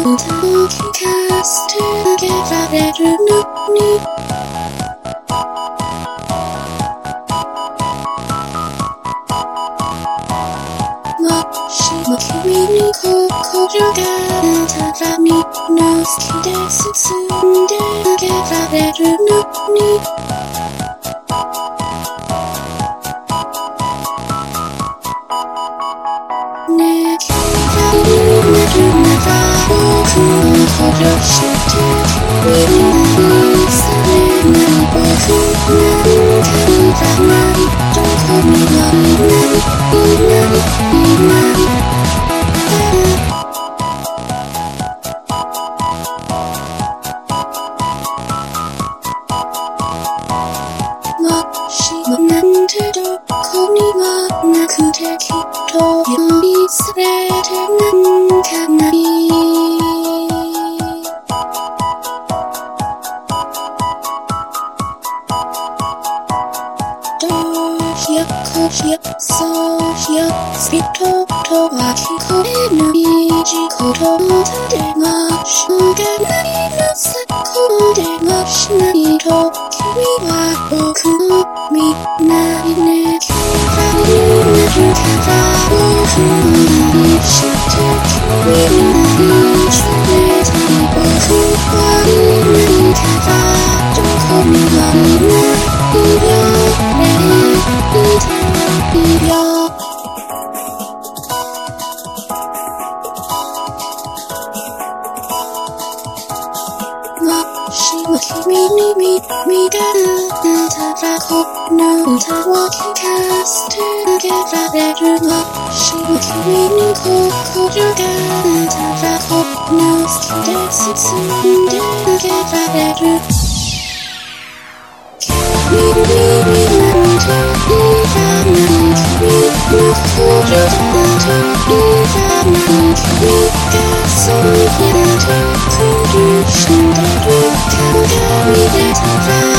歌を聴かせてあげられるのにもしも君に心があったらみんな好きで進んであげられるのにねえ君がいるなら僕を殺して君に愛されない僕なんかいらないどこにもいないもしもなんてどこにもなくてきっと呼び捨ててなんかないどうしよこうしよそうしよスピードとは聞こえない事故と歌でもしょうがないのさこうでもしないと君は僕を見ないね君がいるから僕を愛して君に愛されたい僕はいないからどこにもいないよねいたいよもしも君に耳があったらこの歌を聴かせてあげられるもしも君に心があったらこの好きで進んであげられる君になんていらない君の心だといらない君がそうやって苦しんでる顔が見れたら